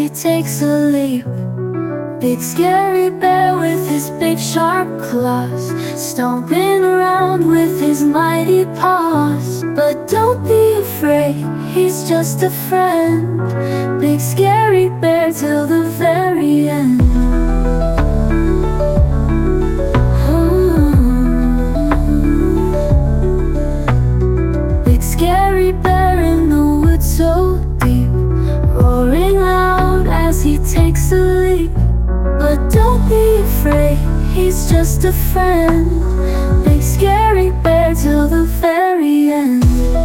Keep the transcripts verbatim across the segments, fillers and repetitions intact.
he takes a leap. Big scary bear with his big sharp claws, stomping around with his mighty paws. But don't be afraid, he's just a friend. Big scary bear till the very end. Big scary bear in the woods so deep, roaring loud as he takes a leap. But don't be afraid, he's just a friend. Big scary bear till the very end.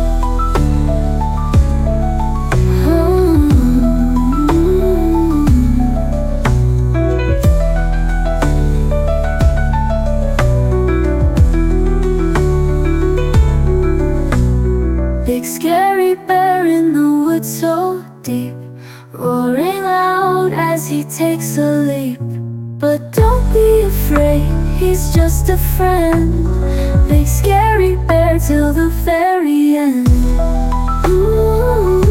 Big scary bear in the woods so deep, roaring loud as he takes a leap. But don't be afraid, he's just a friend. Big scary bear till the very end. Ooh.